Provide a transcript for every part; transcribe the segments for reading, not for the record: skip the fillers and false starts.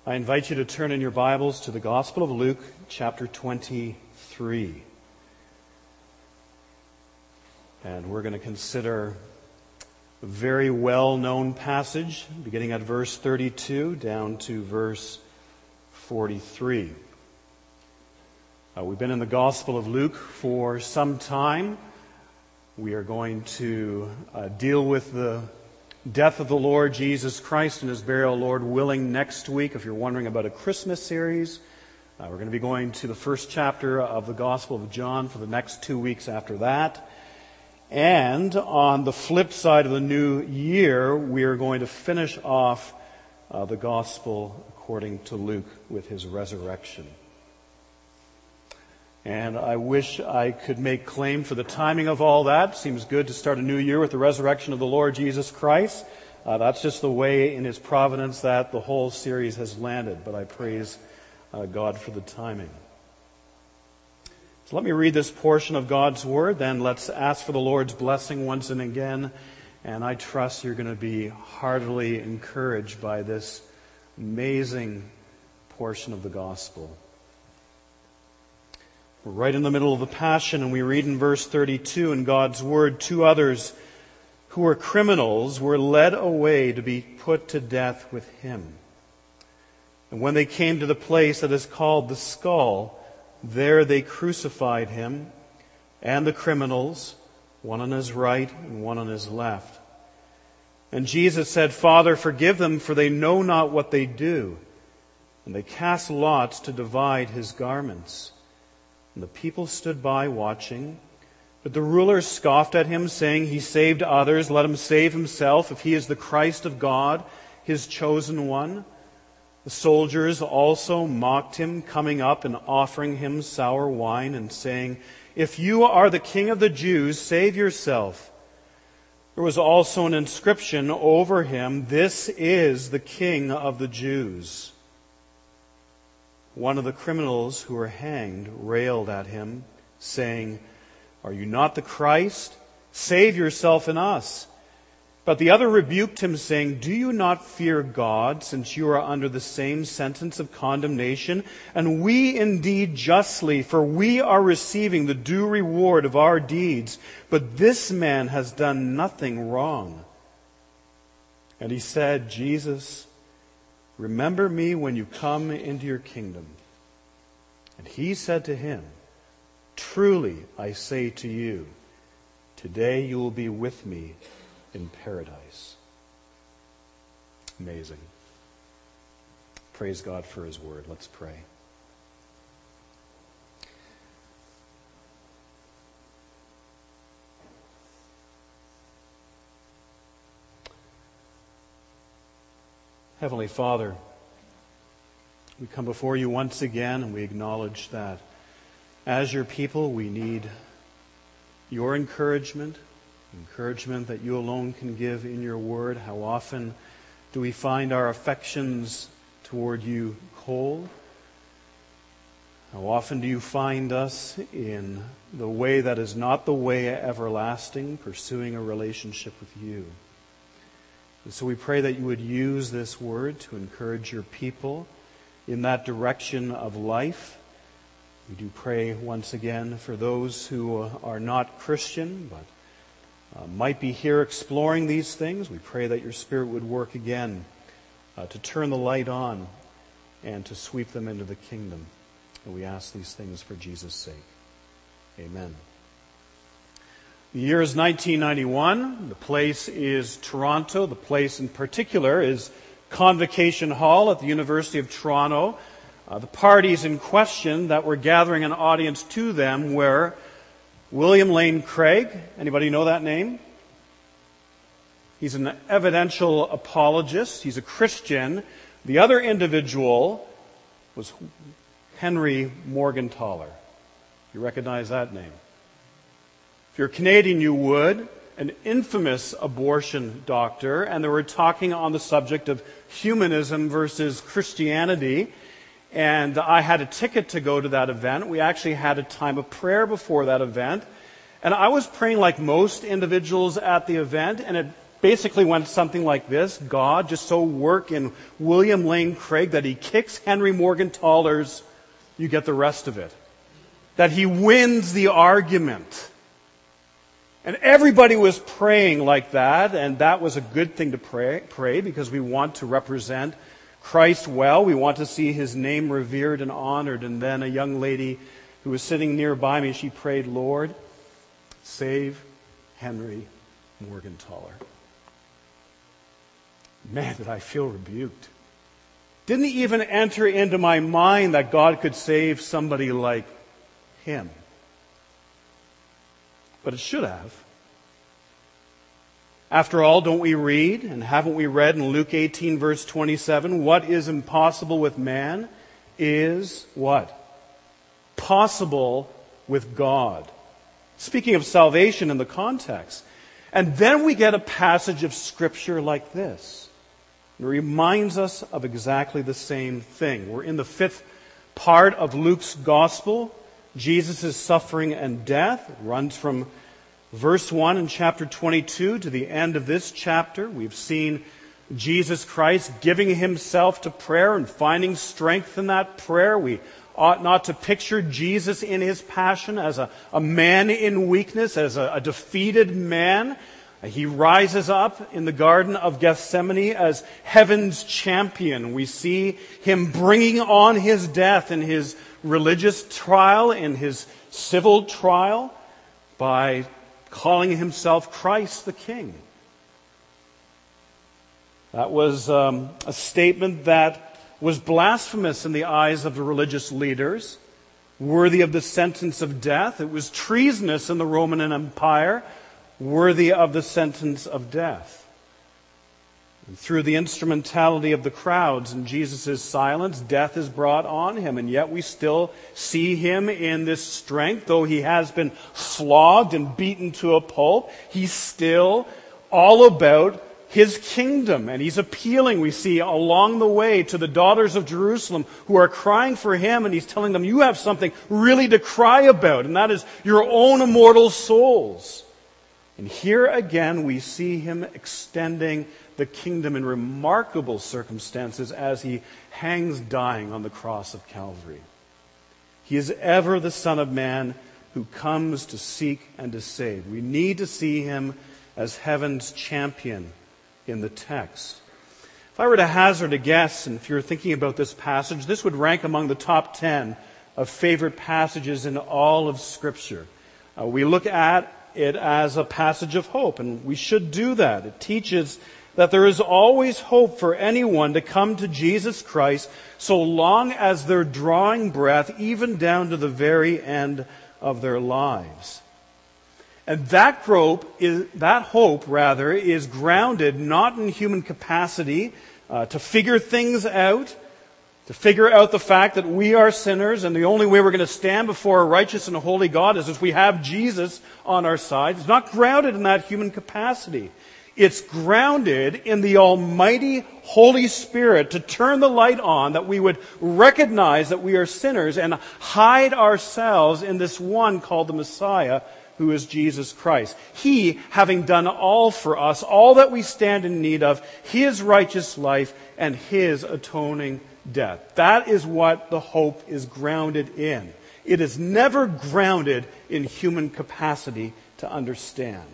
I invite you to turn in your Bibles to the Gospel of Luke, chapter 23. And we're going to consider a very well-known passage, beginning at verse 32 down to verse 43. We've been in the Gospel of Luke for some time. We are going to deal with the death of the Lord Jesus Christ and His burial, Lord willing, next week. If you're wondering about a Christmas series, we're going to be going to the first chapter of the Gospel of John for the next 2 weeks after that. And on the flip side of the new year, we are going to finish off the Gospel according to Luke with his resurrection. And I wish I could make claim for the timing of all that. Seems good to start a new year with the resurrection of the Lord Jesus Christ. That's just the way in His providence that the whole series has landed. But I praise God for the timing. So let me read this portion of God's Word. Then let's ask for the Lord's blessing once and again. And I trust you're going to be heartily encouraged by this amazing portion of the Gospel. We're right in the middle of the Passion, and we read in verse 32 in God's Word, 2 others who were criminals were led away to be put to death with Him. And when they came to the place that is called the Skull, there they crucified Him and the criminals, one on His right and one on His left. And Jesus said, "Father, forgive them, for they know not what they do." And they cast lots to divide His garments. And the people stood by watching. But the rulers scoffed at Him, saying, "He saved others. Let Him save Himself, if He is the Christ of God, His chosen one." The soldiers also mocked Him, coming up and offering Him sour wine, and saying, "If you are the King of the Jews, save yourself." There was also an inscription over Him, "This is the King of the Jews." One of the criminals who were hanged railed at Him, saying, "Are you not the Christ? Save yourself and us." But the other rebuked Him, saying, "Do you not fear God, since you are under the same sentence of condemnation? And we indeed justly, for we are receiving the due reward of our deeds. But this man has done nothing wrong." And He said, "Jesus, remember me when you come into your kingdom." And He said to him, "Truly I say to you, today you will be with me in paradise." Amazing. Praise God for His Word. Let's pray. Heavenly Father, we come before You once again, and we acknowledge that as Your people we need Your encouragement that You alone can give in Your Word. How often do we find our affections toward You cold? How often do You find us in the way that is not the way everlasting, pursuing a relationship with You? And so we pray that You would use this Word to encourage Your people in that direction of life. We do pray once again for those who are not Christian, but might be here exploring these things. We pray that Your Spirit would work again to turn the light on and to sweep them into the kingdom. And we ask these things for Jesus' sake. Amen. The year is 1991. The place is Toronto. The place in particular is Convocation Hall at the University of Toronto. The parties in question that were gathering an audience to them were William Lane Craig. Anybody know that name? He's an evidential apologist. He's a Christian. The other individual was Henry Morgentaler. You recognize that name? If you're Canadian, you would. An infamous abortion doctor, and they were talking on the subject of humanism versus Christianity. And I had a ticket to go to that event. We actually had a time of prayer before that event. And I was praying like most individuals at the event, and it basically went something like this: God just so work in William Lane Craig that he kicks Henry Morgenthaler's, you get the rest of it. That he wins the argument. And everybody was praying like that, and that was a good thing to pray because we want to represent Christ well. We want to see his name revered and honored. And then a young lady who was sitting nearby me, she prayed, Lord, save Henry Morgenthaler. Man, did I feel rebuked. Didn't even enter into my mind that God could save somebody like him. But it should have. After all, don't we read, and haven't we read in Luke 18, verse 27, what is impossible with man is what? Possible with God. Speaking of salvation in the context. And then we get a passage of Scripture like this. It reminds us of exactly the same thing. We're in the 5th part of Luke's Gospel. Jesus' suffering and death. It runs from verse 1 in chapter 22 to the end of this chapter. We've seen Jesus Christ giving himself to prayer and finding strength in that prayer. We ought not to picture Jesus in his passion as a man in weakness, as a defeated man. He rises up in the Garden of Gethsemane as heaven's champion. We see him bringing on his death in his religious trial, in his civil trial, by calling himself Christ the King. That was a statement that was blasphemous in the eyes of the religious leaders, worthy of the sentence of death. It was treasonous in the Roman Empire, worthy of the sentence of death. And through the instrumentality of the crowds and Jesus' silence, death is brought on him. And yet we still see him in this strength. Though he has been flogged and beaten to a pulp, he's still all about his kingdom. And he's appealing, we see, along the way to the daughters of Jerusalem who are crying for him. And he's telling them, you have something really to cry about, and that is your own immortal souls. And here again we see him extending the kingdom in remarkable circumstances as he hangs dying on the cross of Calvary. He is ever the Son of Man who comes to seek and to save. We need to see him as heaven's champion in the text. If I were to hazard a guess, and if you're thinking about this passage, this would rank among the top 10 of favorite passages in all of Scripture. We look at it as a passage of hope, and we should do that. It teaches that there is always hope for anyone to come to Jesus Christ so long as they're drawing breath, even down to the very end of their lives. And that hope is grounded not in human capacity to figure things out, to figure out the fact that we are sinners and the only way we're going to stand before a righteous and a holy God is if we have Jesus on our side. It's not grounded in that human capacity. It's grounded in the almighty Holy Spirit to turn the light on, that we would recognize that we are sinners and hide ourselves in this one called the Messiah, who is Jesus Christ. He, having done all for us, all that we stand in need of, his righteous life and his atoning death. That is what the hope is grounded in. It is never grounded in human capacity to understand.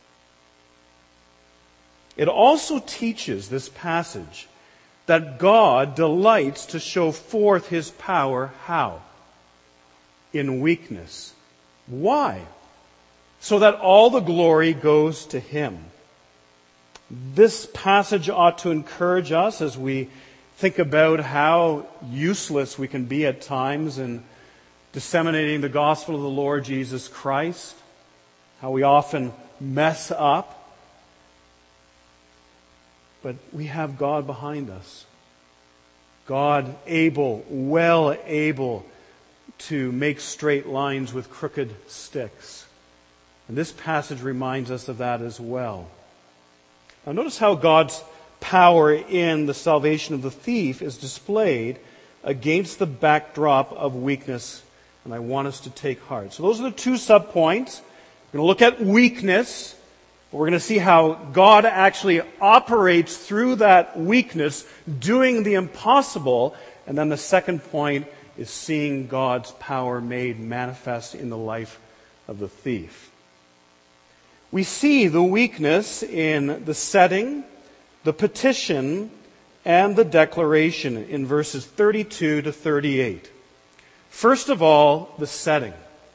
It also teaches, this passage, that God delights to show forth his power. How? In weakness. Why? So that all the glory goes to him. This passage ought to encourage us as we think about how useless we can be at times in disseminating the gospel of the Lord Jesus Christ, how we often mess up. But we have God behind us. God able, well able to make straight lines with crooked sticks. And this passage reminds us of that as well. Now notice how God's power in the salvation of the thief is displayed against the backdrop of weakness. And I want us to take heart. So those are the two subpoints. We're going to look at weakness. But we're going to see how God actually operates through that weakness, doing the impossible. And then the second point is seeing God's power made manifest in the life of the thief. We see the weakness in the setting, the petition, and the declaration in verses 32 to 38. First of all, the setting.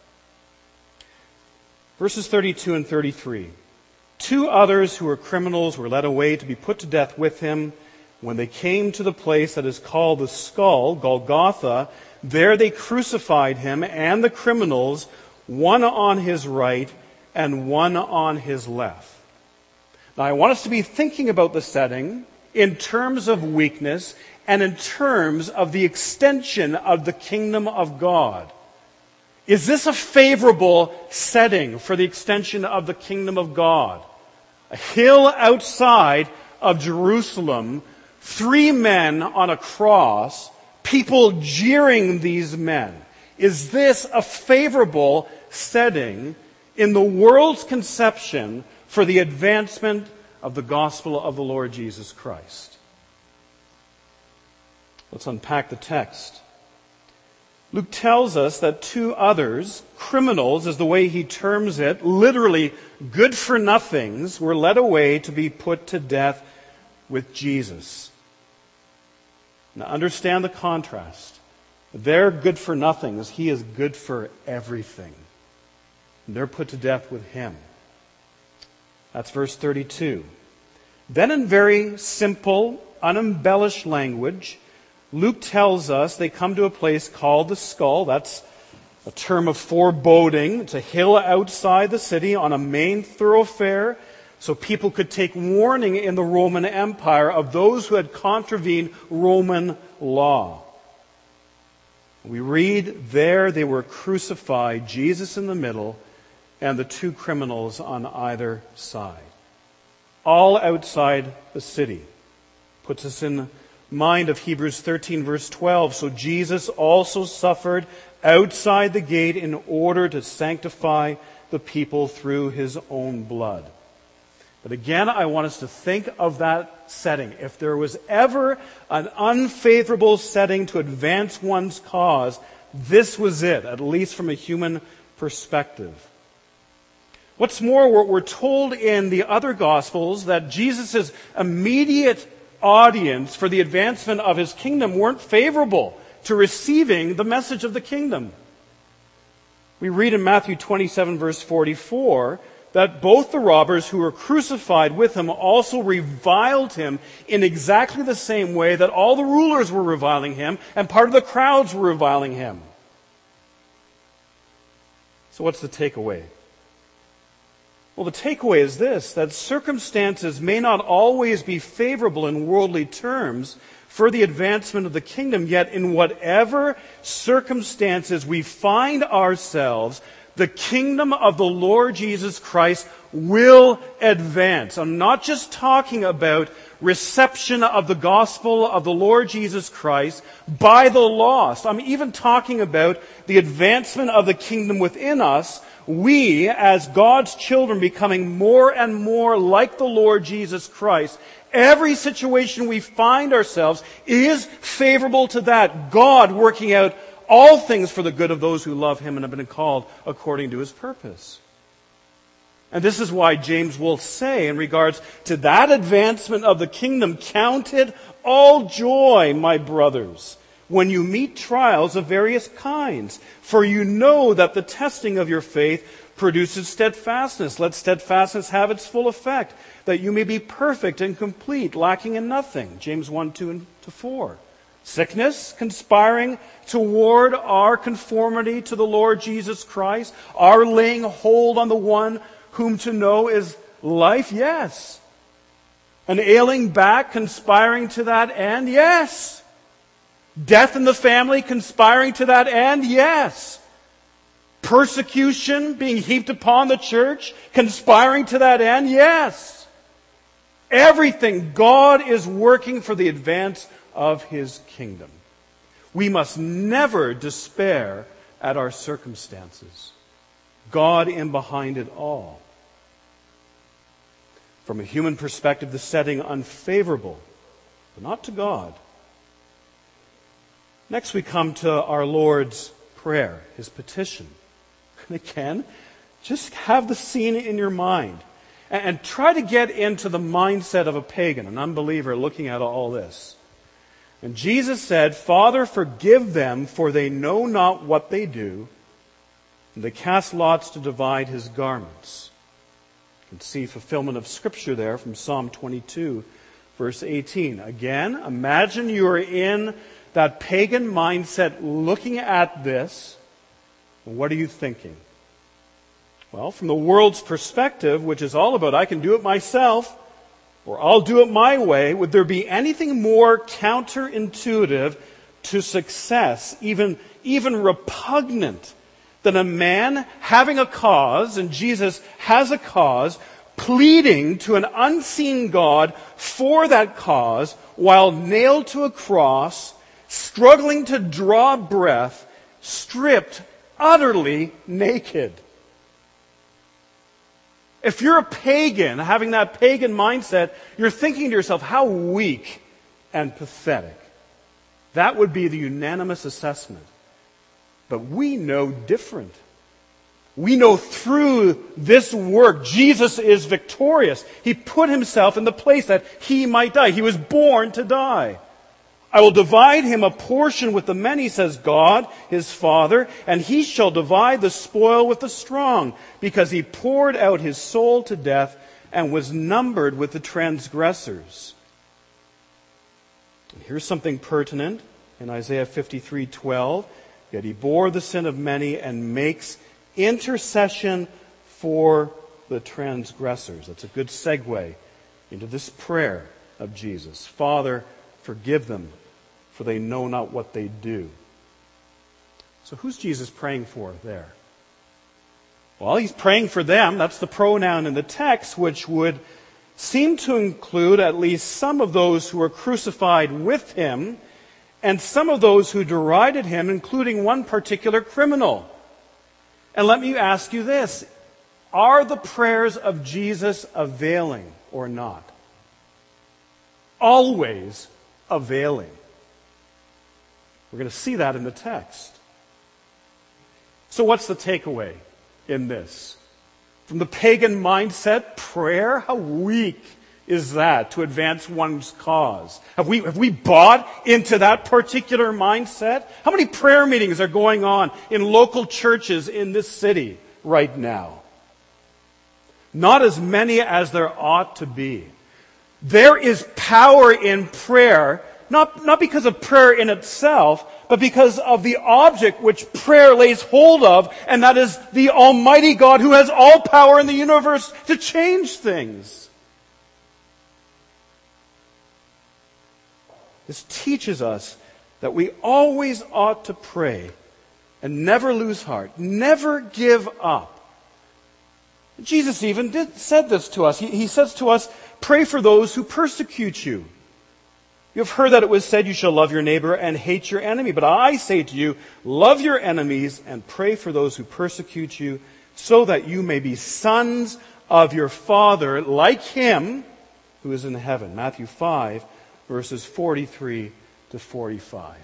Verses 32 and 33. 2 others who were criminals were led away to be put to death with him. When they came to the place that is called the Skull, Golgotha, there they crucified him and the criminals, one on his right and one on his left. Now I want us to be thinking about the setting in terms of weakness and in terms of the extension of the kingdom of God. Is this a favorable setting for the extension of the kingdom of God? A hill outside of Jerusalem, 3 men on a cross, people jeering these men. Is this a favorable setting in the world's conception for the advancement of the gospel of the Lord Jesus Christ? Let's unpack the text. Luke tells us that 2 others, criminals is the way he terms it, literally good-for-nothings, were led away to be put to death with Jesus. Now understand the contrast. They're good-for-nothings. He is good for everything. And they're put to death with him. That's verse 32. Then in very simple, unembellished language, Luke tells us they come to a place called the Skull. That's a term of foreboding. It's a hill outside the city on a main thoroughfare, so people could take warning in the Roman Empire of those who had contravened Roman law. We read there they were crucified, Jesus in the middle, and the 2 criminals on either side. All outside the city. Puts us in mind of Hebrews 13 verse 12. So Jesus also suffered outside the gate in order to sanctify the people through his own blood. But again, I want us to think of that setting. If there was ever an unfavorable setting to advance one's cause, this was it, at least from a human perspective. What's more, we're told in the other Gospels that Jesus' immediate audience for the advancement of his kingdom weren't favorable to receiving the message of the kingdom. We read in Matthew 27 verse 44 that both the robbers who were crucified with him also reviled him in exactly the same way that all the rulers were reviling him and part of the crowds were reviling him. So what's the takeaway? Well, the takeaway is this, that circumstances may not always be favorable in worldly terms for the advancement of the kingdom, yet in whatever circumstances we find ourselves, the kingdom of the Lord Jesus Christ will advance. I'm not just talking about reception of the gospel of the Lord Jesus Christ by the lost. I'm even talking about the advancement of the kingdom within us. We, as God's children, becoming more and more like the Lord Jesus Christ. Every situation we find ourselves is favorable to that. God working out all things for the good of those who love him and have been called according to his purpose. And this is why James will say in regards to that advancement of the kingdom, count it all joy, my brothers, when you meet trials of various kinds. For you know that the testing of your faith produces steadfastness. Let steadfastness have its full effect, that you may be perfect and complete, lacking in nothing. James 1, 2, and 4. Sickness, conspiring toward our conformity to the Lord Jesus Christ, our laying hold on the one whom to know is life, yes. An ailing back, conspiring to that end, yes. Death in the family, conspiring to that end, yes. Persecution being heaped upon the church, conspiring to that end, yes. Everything, God is working for the advance of his kingdom. We must never despair at our circumstances. God in behind it all. From a human perspective, the setting unfavorable, but not to God. Next, we come to our Lord's prayer, his petition. And again, just have the scene in your mind and try to get into the mindset of a pagan, an unbeliever looking at all this. And Jesus said, "Father, forgive them, for they know not what they do." And they cast lots to divide his garments. You can see fulfillment of Scripture there from Psalm 22, verse 18. Again, imagine you are in that pagan mindset looking at this. And what are you thinking? Well, from the world's perspective, which is all about I can do it myself, or I'll do it my way, would there be anything more counterintuitive to success, even repugnant, than a man having a cause, and Jesus has a cause, pleading to an unseen God for that cause, while nailed to a cross, struggling to draw breath, stripped, utterly naked? If you're a pagan, having that pagan mindset, you're thinking to yourself, how weak and pathetic. That would be the unanimous assessment. But we know different. We know through this work, Jesus is victorious. He put himself in the place that he might die. He was born to die. I will divide him a portion with the many, says God, his Father, and he shall divide the spoil with the strong, because he poured out his soul to death and was numbered with the transgressors. And here's something pertinent in Isaiah 53:12. Yet he bore the sin of many and makes intercession for the transgressors. That's a good segue into this prayer of Jesus. Father, forgive them, for they know not what they do. So who's Jesus praying for there? Well, he's praying for them. That's the pronoun in the text, which would seem to include at least some of those who were crucified with him and some of those who derided him, including one particular criminal. And let me ask you this. Are the prayers of Jesus availing or not? Always availing. We're going to see that in the text. So what's the takeaway in this? From the pagan mindset, prayer, how weak is that to advance one's cause? Have we bought into that particular mindset? How many prayer meetings are going on in local churches in this city right now? Not as many as there ought to be. There is power in prayer, not because of prayer in itself, but because of the object which prayer lays hold of, and that is the Almighty God who has all power in the universe to change things. This teaches us that we always ought to pray and never lose heart, never give up. Jesus even said this to us. He says to us, pray for those who persecute you. You have heard that it was said, you shall love your neighbor and hate your enemy. But I say to you, love your enemies and pray for those who persecute you, so that you may be sons of your Father like him who is in heaven. Matthew 5, verses 43 to 45.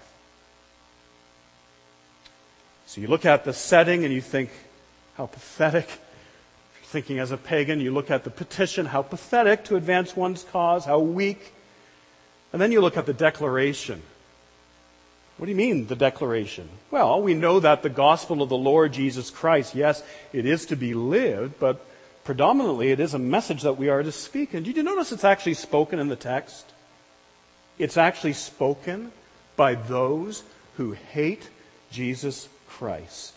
So you look at the setting and you think, how pathetic. If you're thinking as a pagan, you look at the petition, how pathetic to advance one's cause, how weak. And then you look at the declaration. What do you mean, the declaration? Well, we know that the gospel of the Lord Jesus Christ, yes, it is to be lived, but predominantly it is a message that we are to speak. And did you notice it's actually spoken in the text? It's actually spoken by those who hate Jesus Christ.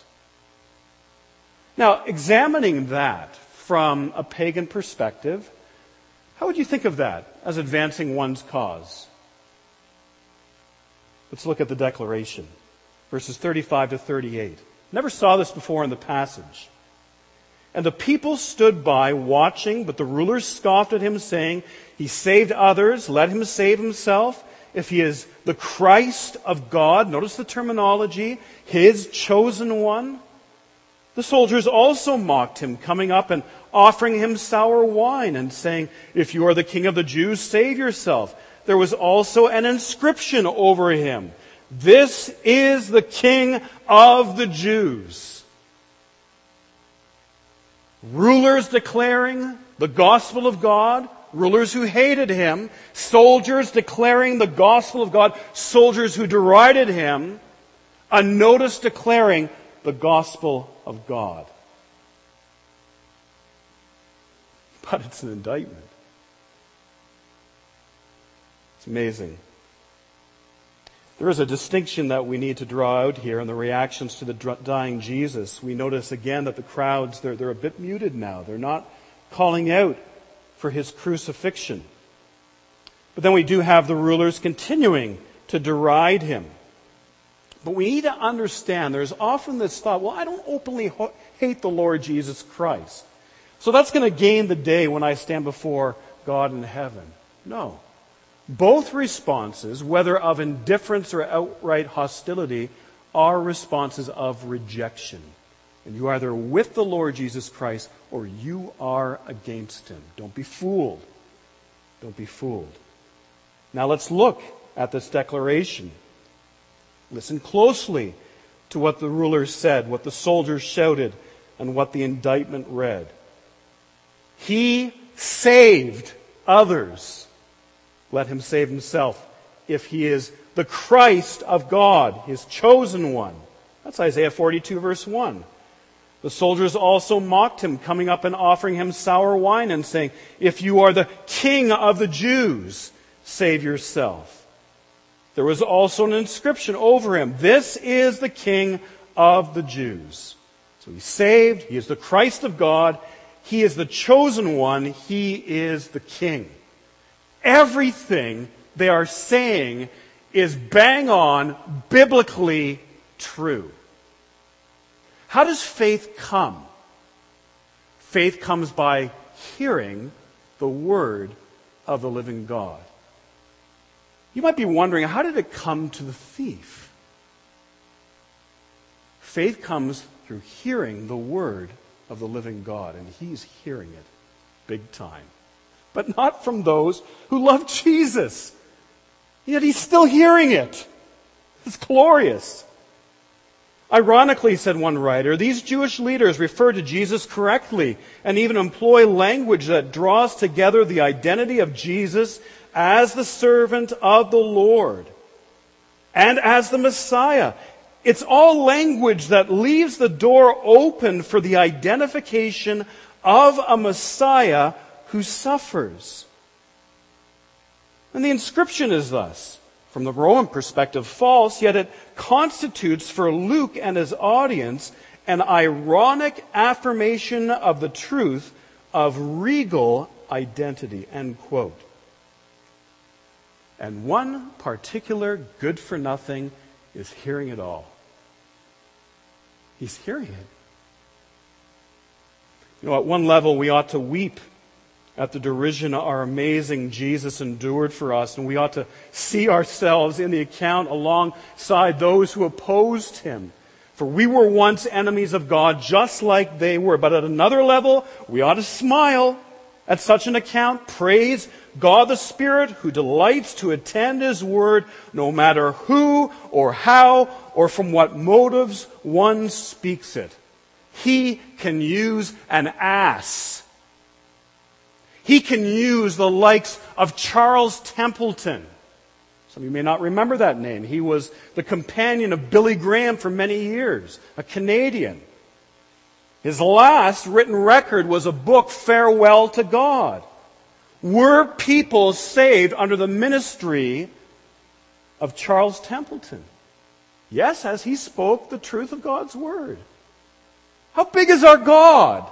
Now, examining that from a pagan perspective, how would you think of that as advancing one's cause? Let's look at the declaration, verses 35 to 38. Never saw this before in the passage. And the people stood by watching, but the rulers scoffed at him, saying, he saved others, let him save himself. If he is the Christ of God, notice the terminology, his chosen one. The soldiers also mocked him, coming up and offering him sour wine and saying, "If you are the king of the Jews, save yourself." There was also an inscription over him, "This is the King of the Jews." Rulers declaring the gospel of God, rulers who hated him, soldiers declaring the gospel of God, soldiers who derided him, a notice declaring the gospel of God. But it's an indictment. It's amazing. There is a distinction that we need to draw out here in the reactions to the dying Jesus. We notice again that the crowds, they're a bit muted now. They're not calling out for his crucifixion. But then we do have the rulers continuing to deride him. But we need to understand there's often this thought, well, I don't openly hate the Lord Jesus Christ, so that's going to gain the day when I stand before God in heaven. No. Both responses, whether of indifference or outright hostility, are responses of rejection. And you are either with the Lord Jesus Christ or you are against him. Don't be fooled. Don't be fooled. Now let's look at this declaration. Listen closely to what the rulers said, what the soldiers shouted, and what the indictment read. He saved others. Let him save himself if he is the Christ of God, his chosen one. That's Isaiah 42 verse 1. The soldiers also mocked him, coming up and offering him sour wine and saying, "If you are the King of the Jews, save yourself." There was also an inscription over him, "This is the King of the Jews." So he's saved, he is the Christ of God, he is the chosen one, he is the King. Everything they are saying is bang on, biblically true. How does faith come? Faith comes by hearing the word of the living God. You might be wondering, how did it come to the thief? Faith comes through hearing the word of the living God, and he's hearing it big time. But not from those who love Jesus. Yet he's still hearing it. It's glorious. Ironically, said one writer, these Jewish leaders refer to Jesus correctly and even employ language that draws together the identity of Jesus as the servant of the Lord and as the Messiah. It's all language that leaves the door open for the identification of a Messiah who suffers. And the inscription is thus, from the Roman perspective, false, yet it constitutes for Luke and his audience an ironic affirmation of the truth of regal identity, end quote. And one particular good-for-nothing is hearing it all. He's hearing it. You know, at one level, we ought to weep at the derision our amazing Jesus endured for us, and we ought to see ourselves in the account alongside those who opposed him. For we were once enemies of God just like they were. But at another level, we ought to smile at such an account, praise God the Spirit who delights to attend his word no matter who or how or from what motives one speaks it. He can use an ass. He can use the likes of Charles Templeton. Some of you may not remember that name. He was the companion of Billy Graham for many years, a Canadian. His last written record was a book, Farewell to God. Were people saved under the ministry of Charles Templeton? Yes, as he spoke the truth of God's word. How big is our God?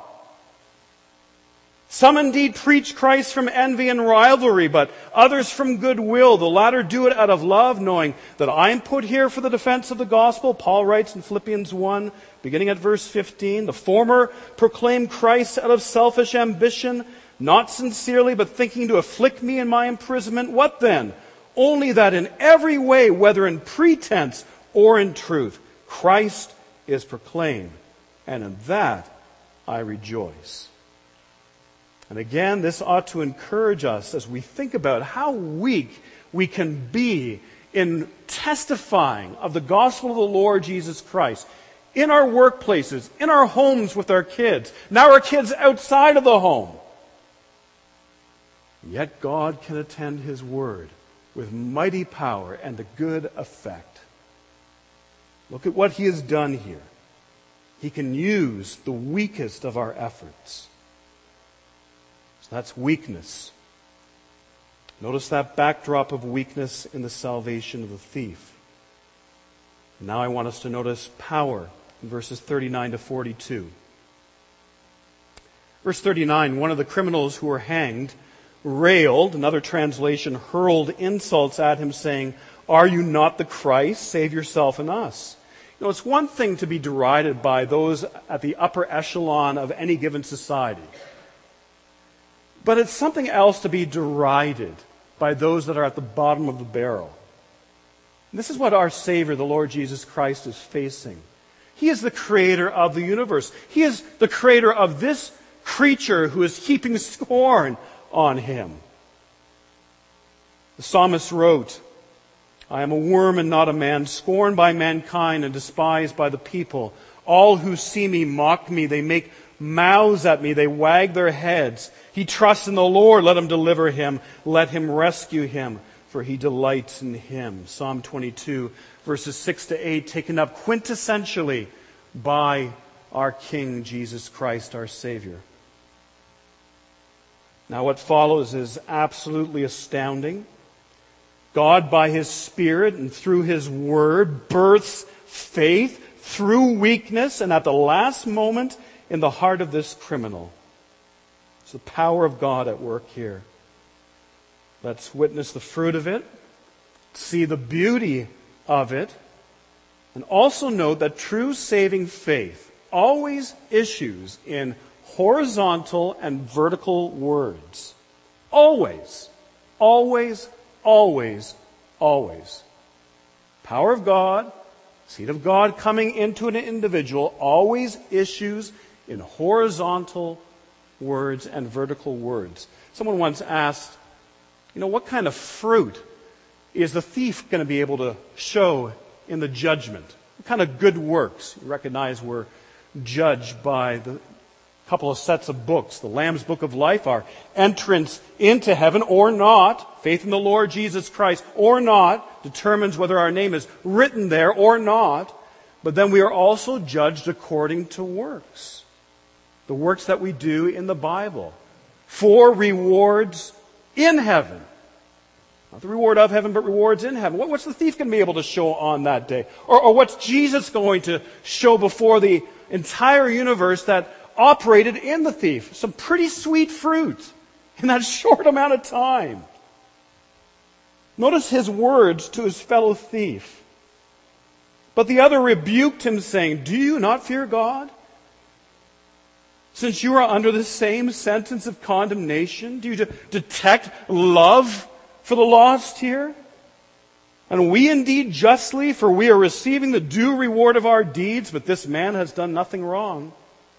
Some indeed preach Christ from envy and rivalry, but others from goodwill. The latter do it out of love, knowing that I am put here for the defense of the gospel. Paul writes in Philippians 1, beginning at verse 15, the former proclaim Christ out of selfish ambition, not sincerely, but thinking to afflict me in my imprisonment. What then? Only that in every way, whether in pretense or in truth, Christ is proclaimed, and in that I rejoice. And again, this ought to encourage us as we think about how weak we can be in testifying of the gospel of the Lord Jesus Christ in our workplaces, in our homes with our kids, now our kids outside of the home. Yet God can attend His word with mighty power and to good effect. Look at what He has done here. He can use the weakest of our efforts. So that's weakness. Notice that backdrop of weakness in the salvation of the thief. Now I want us to notice power in verses 39 to 42. Verse 39, one of the criminals who were hanged railed, another translation, hurled insults at him, saying, "Are you not the Christ? Save yourself and us." You know, it's one thing to be derided by those at the upper echelon of any given society. But it's something else to be derided by those that are at the bottom of the barrel. And this is what our Savior, the Lord Jesus Christ, is facing. He is the creator of the universe. He is the creator of this creature who is heaping scorn on Him. The psalmist wrote, "I am a worm and not a man, scorned by mankind and despised by the people. All who see me mock me. They make mouths at me. They wag their heads. He trusts in the Lord. Let Him deliver him. Let Him rescue him, for He delights in him." Psalm 22, verses 6 to 8, taken up quintessentially by our King Jesus Christ, our Savior. Now what follows is absolutely astounding. God, by His Spirit and through His Word, births faith through weakness and at the last moment in the heart of this criminal. It's the power of God at work here. Let's witness the fruit of it, see the beauty of it, and also note that true saving faith always issues in horizontal and vertical words. Always, always, always, always. Power of God, seed of God coming into an individual always issues in horizontal words and vertical words. Someone once asked, what kind of fruit is the thief going to be able to show in the judgment? What kind of good works? You recognize we're judged by the couple of sets of books. The Lamb's Book of Life, our entrance into heaven or not, faith in the Lord Jesus Christ or not, determines whether our name is written there or not. But then we are also judged according to works. The works that we do in the Bible. For rewards in heaven. Not the reward of heaven, but rewards in heaven. What's the thief going to be able to show on that day? Or what's Jesus going to show before the entire universe that operated in the thief? Some pretty sweet fruit in that short amount of time. Notice his words to his fellow thief. But the other rebuked him, saying, "Do you not fear God? Since you are under the same sentence of condemnation, do you detect love for the lost here? And we indeed justly, for we are receiving the due reward of our deeds, but this man has done nothing wrong."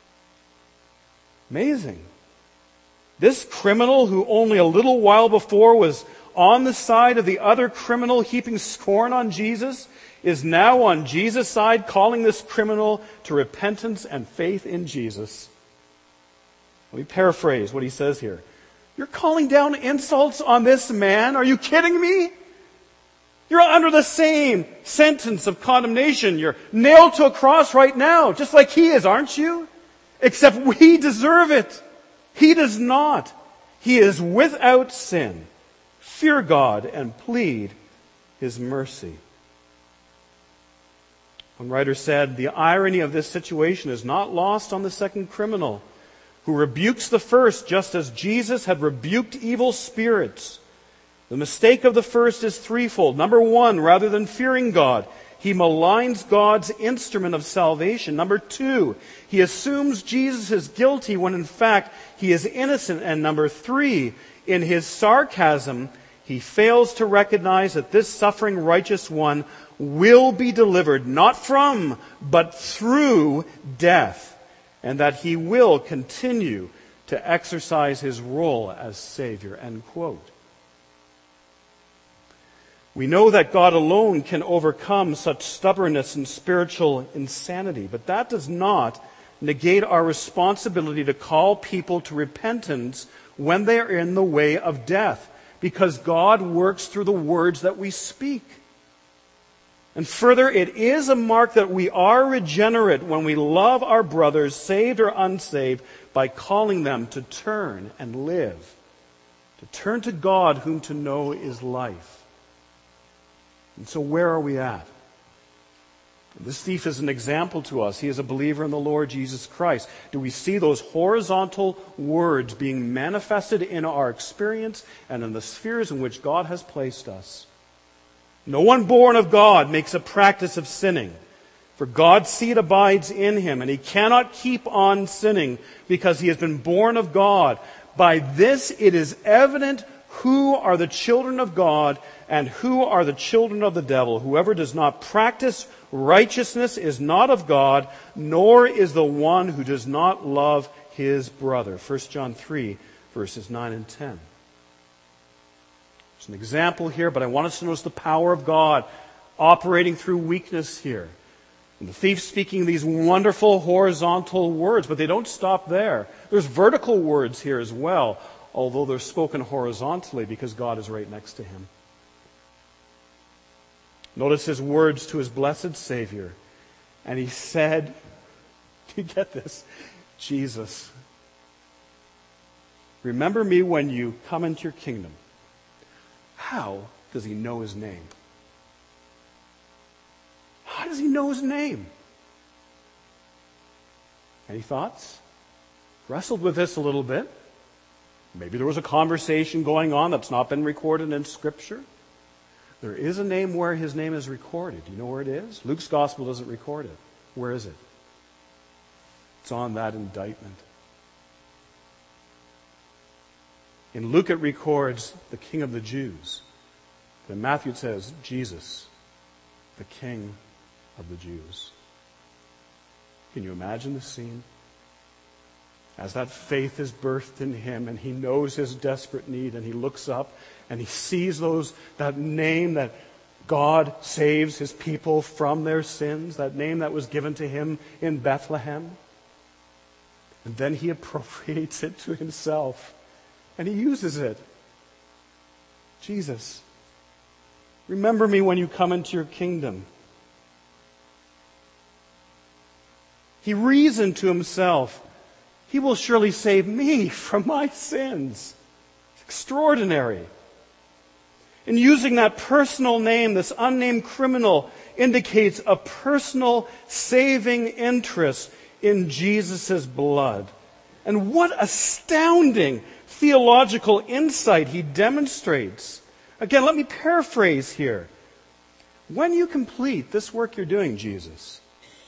Amazing. This criminal who only a little while before was on the side of the other criminal heaping scorn on Jesus is now on Jesus' side, calling this criminal to repentance and faith in Jesus. Let me paraphrase what he says here. You're calling down insults on this man? Are you kidding me? You're under the same sentence of condemnation. You're nailed to a cross right now, just like he is, aren't you? Except we deserve it. He does not. He is without sin. Fear God and plead His mercy. One writer said, the irony of this situation is not lost on the second criminal, who rebukes the first just as Jesus had rebuked evil spirits. The mistake of the first is threefold. Number one, rather than fearing God, he maligns God's instrument of salvation. Number two, he assumes Jesus is guilty when in fact he is innocent. And number three, in his sarcasm, he fails to recognize that this suffering righteous one will be delivered not from, but through death, and that he will continue to exercise his role as Savior, end quote. We know that God alone can overcome such stubbornness and spiritual insanity, but that does not negate our responsibility to call people to repentance when they are in the way of death, because God works through the words that we speak. And further, it is a mark that we are regenerate when we love our brothers, saved or unsaved, by calling them to turn and live, to turn to God, whom to know is life. And so where are we at? This thief is an example to us. He is a believer in the Lord Jesus Christ. Do we see those horizontal words being manifested in our experience and in the spheres in which God has placed us? No one born of God makes a practice of sinning, for God's seed abides in him, and he cannot keep on sinning because he has been born of God. By this it is evident who are the children of God and who are the children of the devil. Whoever does not practice righteousness is not of God, nor is the one who does not love his brother. 1 John 3, verses 9 and 10. There's an example here, but I want us to notice the power of God operating through weakness here. And the thief speaking these wonderful horizontal words, but they don't stop there. There's vertical words here as well, although they're spoken horizontally because God is right next to him. Notice his words to his blessed Savior. And he said, do you get this? Jesus, remember me when you come into your kingdom. How does he know his name? How does he know his name? Any thoughts? Wrestled with this a little bit. Maybe there was a conversation going on that's not been recorded in Scripture. There is a name where his name is recorded. Do you know where it is? Luke's gospel doesn't record it. Where is it? It's on that indictment. In Luke it records the King of the Jews. But in Matthew it says Jesus, the King of the Jews. Can you imagine the scene? As that faith is birthed in him and he knows his desperate need and he looks up and he sees that name that God saves his people from their sins, that name that was given to him in Bethlehem. And then he appropriates it to himself and he uses it. Jesus, remember me when you come into your kingdom. He reasoned to himself, he will surely save me from my sins. It's extraordinary. In using that personal name, this unnamed criminal indicates a personal saving interest in Jesus' blood. And what astounding theological insight he demonstrates. Again, let me paraphrase here. When you complete this work you're doing, Jesus,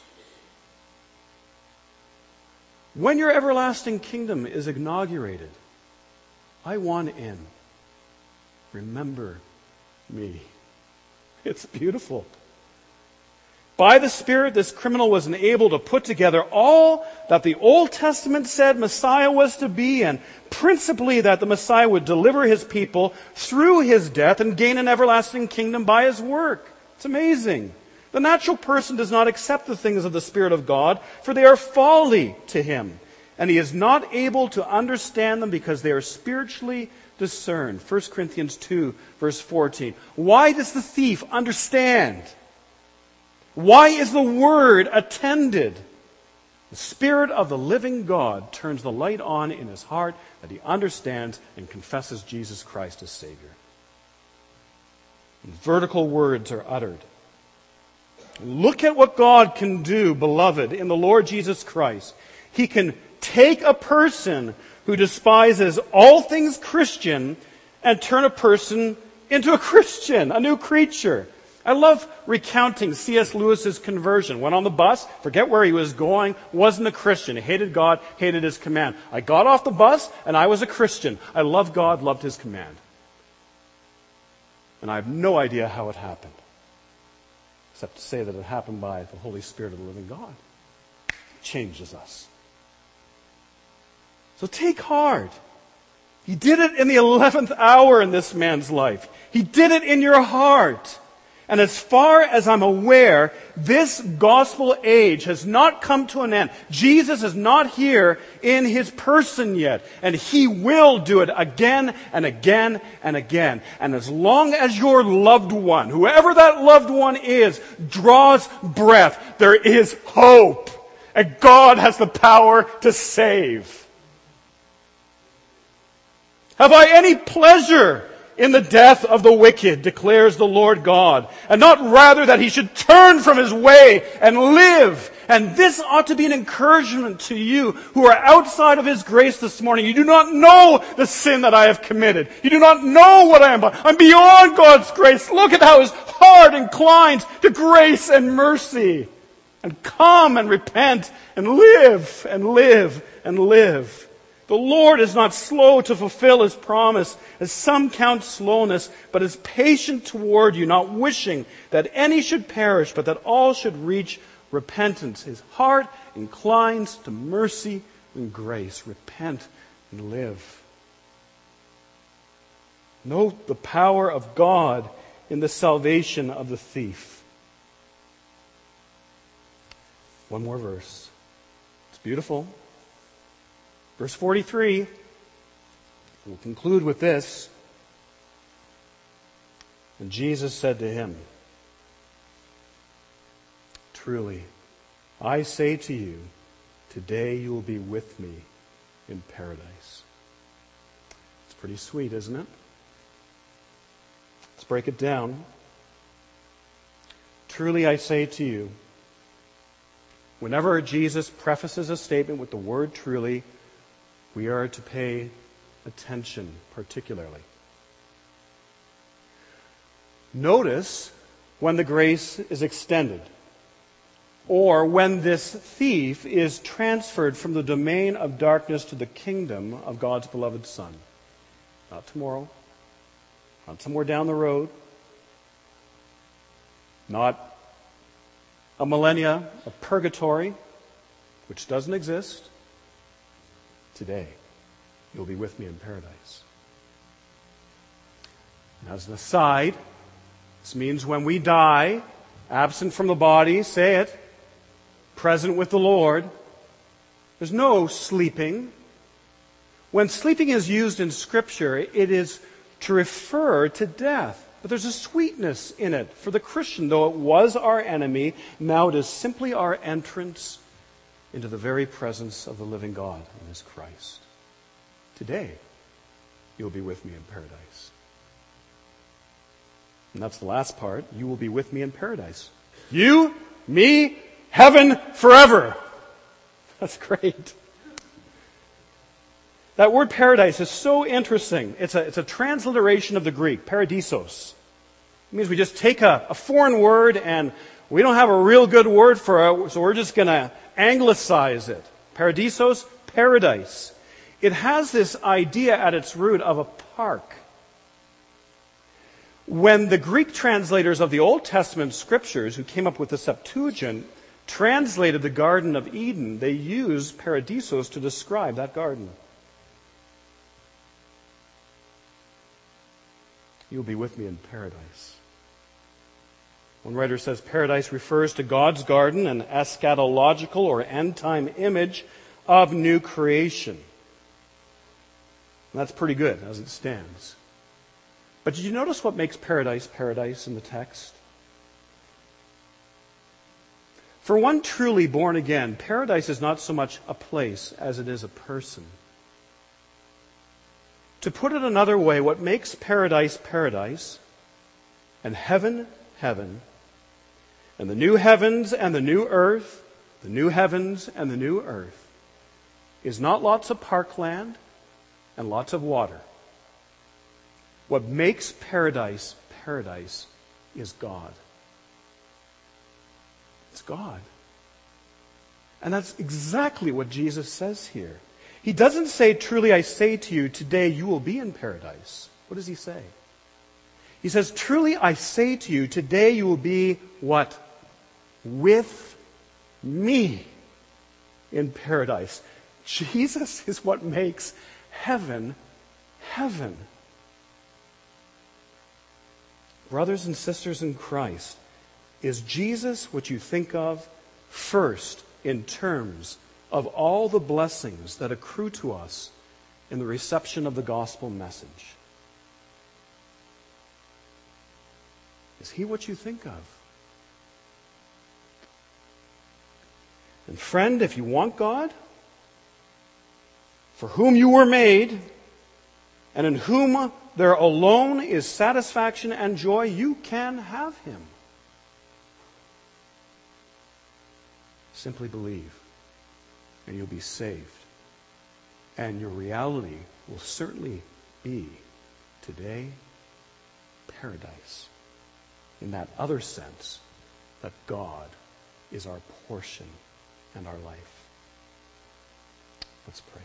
when your everlasting kingdom is inaugurated, I want in. Remember me. It's beautiful. By the Spirit, this criminal was enabled to put together all that the Old Testament said Messiah was to be, and principally that the Messiah would deliver his people through his death and gain an everlasting kingdom by his work. It's amazing. The natural person does not accept the things of the Spirit of God, for they are folly to him, and he is not able to understand them because they are spiritually discerned. 1 Corinthians 2, verse 14. Why does the thief understand? Why is the word attended? The Spirit of the living God turns the light on in his heart that he understands and confesses Jesus Christ as Savior. And vertical words are uttered. Look at what God can do, beloved, in the Lord Jesus Christ. He can take a person who despises all things Christian and turn a person into a Christian, a new creature. I love recounting C.S. Lewis's conversion. Went on the bus, forget where he was going, wasn't a Christian. He hated God, hated his command. I got off the bus and I was a Christian. I loved God, loved his command. And I have no idea how it happened, except to say that it happened by the Holy Spirit of the living God. It changes us. So take heart. He did it in the 11th hour in this man's life. He did it in your heart. And as far as I'm aware, this gospel age has not come to an end. Jesus is not here in his person yet. And he will do it again and again and again. And as long as your loved one, whoever that loved one is, draws breath, there is hope. And God has the power to save. Have I any pleasure in the death of the wicked, declares the Lord God, and not rather that he should turn from his way and live. And this ought to be an encouragement to you who are outside of his grace this morning. You do not know the sin that I have committed. You do not know what I am. I'm beyond God's grace. Look at how his heart inclines to grace and mercy. And come and repent and live and live and live. The Lord is not slow to fulfill his promise, as some count slowness, but is patient toward you, not wishing that any should perish, but that all should reach repentance. His heart inclines to mercy and grace. Repent and live. Note the power of God in the salvation of the thief. One more verse. It's beautiful. Verse 43, we'll conclude with this. And Jesus said to him, "Truly, I say to you, today you will be with me in paradise." It's pretty sweet, isn't it? Let's break it down. Truly, I say to you, whenever Jesus prefaces a statement with the word truly, we are to pay attention particularly. Notice when the grace is extended, or when this thief is transferred from the domain of darkness to the kingdom of God's beloved Son. Not tomorrow, not somewhere down the road, not a millennia of purgatory, which doesn't exist. Today, you'll be with me in paradise. And as an aside, this means when we die, absent from the body, say it, present with the Lord, there's no sleeping. When sleeping is used in Scripture, it is to refer to death. But there's a sweetness in it for the Christian. Though it was our enemy, now it is simply our entrance into the very presence of the living God in His Christ. Today, you'll be with me in paradise. And that's the last part. You will be with me in paradise. You, me, heaven forever. That's great. That word paradise is so interesting. It's a transliteration of the Greek, paradisos. It means we just take a foreign word and we don't have a real good word for it, so we're just going to anglicize it. Paradisos, paradise. It has this idea at its root of a park. When the Greek translators of the Old Testament scriptures, who came up with the Septuagint, translated the Garden of Eden, they used paradisos to describe that garden. You'll be with me in paradise. One writer says paradise refers to God's garden, an eschatological or end-time image of new creation. And that's pretty good as it stands. But did you notice what makes paradise paradise in the text? For one truly born again, paradise is not so much a place as it is a person. To put it another way, what makes paradise paradise, and heaven heaven, and the new heavens and the new earth, the new heavens and the new earth, is not lots of parkland and lots of water. What makes paradise paradise is God. It's God. And that's exactly what Jesus says here. He doesn't say, truly I say to you, today you will be in paradise. What does he say? He says, truly I say to you, today you will be what? With me in paradise. Jesus is what makes heaven, heaven. Brothers and sisters in Christ, is Jesus what you think of first in terms of all the blessings that accrue to us in the reception of the gospel message? Is he what you think of? And friend, if you want God, for whom you were made, and in whom there alone is satisfaction and joy, you can have him. Simply believe, and you'll be saved. And your reality will certainly be, today, paradise. In that other sense, that God is our portion and our life. Let's pray.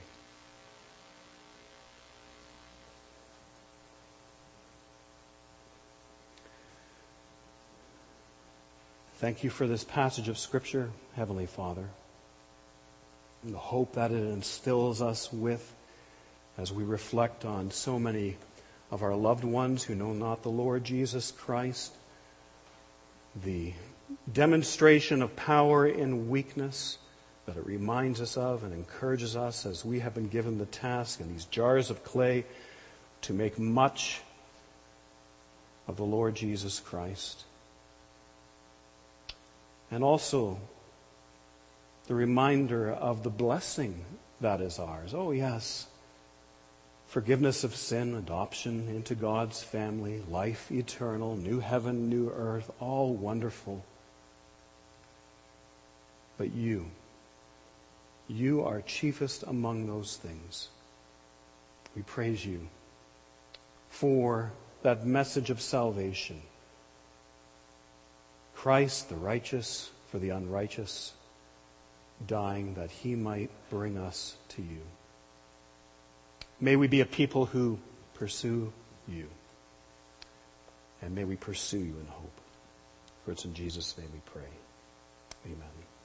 Thank you for this passage of Scripture, Heavenly Father, and the hope that it instills us with as we reflect on so many of our loved ones who know not the Lord Jesus Christ, the demonstration of power in weakness that it reminds us of and encourages us as we have been given the task in these jars of clay to make much of the Lord Jesus Christ. And also the reminder of the blessing that is ours. Oh yes, forgiveness of sin, adoption into God's family, life eternal, new heaven, new earth, all wonderful. But you are chiefest among those things. We praise you for that message of salvation. Christ, the righteous, for the unrighteous, dying that he might bring us to you. May we be a people who pursue you. And may we pursue you in hope. For it's in Jesus' name we pray. Amen.